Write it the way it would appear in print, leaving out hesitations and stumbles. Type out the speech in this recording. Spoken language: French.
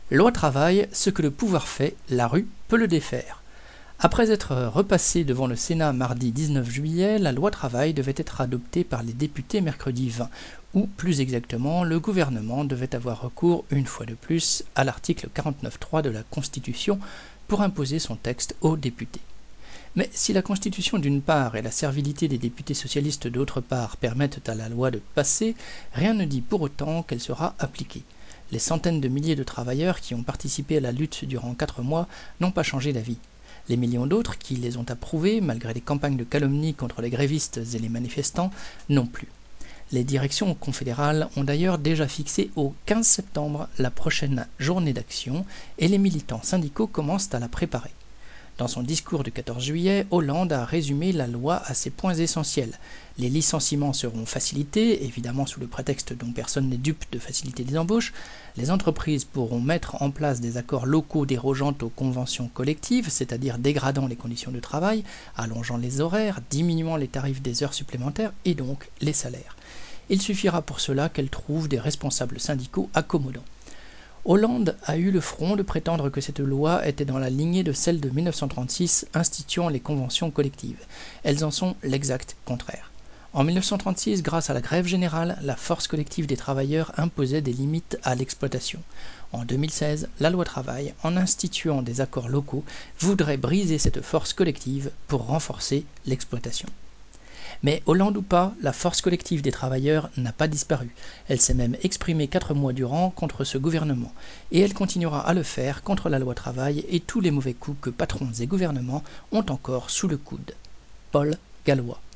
Loi travail, ce que le pouvoir fait, la rue peut le défaire. Après être repassée devant le Sénat mardi 19 juillet, la loi travail devait être adoptée par les députés mercredi 20, ou plus exactement, le gouvernement devait avoir recours une fois de plus à l'article 49.3 de la Constitution pour imposer son texte aux députés. Mais si la Constitution d'une part et la servilité des députés socialistes d'autre part permettent à la loi de passer, rien ne dit pour autant qu'elle sera appliquée. Les centaines de milliers de travailleurs qui ont participé à la lutte durant 4 mois n'ont pas changé d'avis. Les millions d'autres qui les ont approuvés, malgré les campagnes de calomnie contre les grévistes et les manifestants, non plus. Les directions confédérales ont d'ailleurs déjà fixé au 15 septembre la prochaine journée d'action et les militants syndicaux commencent à la préparer. Dans son discours du 14 juillet, Hollande a résumé la loi à ses points essentiels. Les licenciements seront facilités, évidemment sous le prétexte dont personne n'est dupe de faciliter les embauches. Les entreprises pourront mettre en place des accords locaux dérogeant aux conventions collectives, c'est-à-dire dégradant les conditions de travail, allongeant les horaires, diminuant les tarifs des heures supplémentaires et donc les salaires. Il suffira pour cela qu'elles trouvent des responsables syndicaux accommodants. Hollande a eu le front de prétendre que cette loi était dans la lignée de celle de 1936 instituant les conventions collectives. Elles en sont l'exact contraire. En 1936, grâce à la grève générale, la force collective des travailleurs imposait des limites à l'exploitation. En 2016, la loi travail, en instituant des accords locaux, voudrait briser cette force collective pour renforcer l'exploitation. Mais Hollande ou pas, la force collective des travailleurs n'a pas disparu. Elle s'est même exprimée 4 mois durant contre ce gouvernement. Et elle continuera à le faire contre la loi travail et tous les mauvais coups que patrons et gouvernements ont encore sous le coude. Paul Gallois.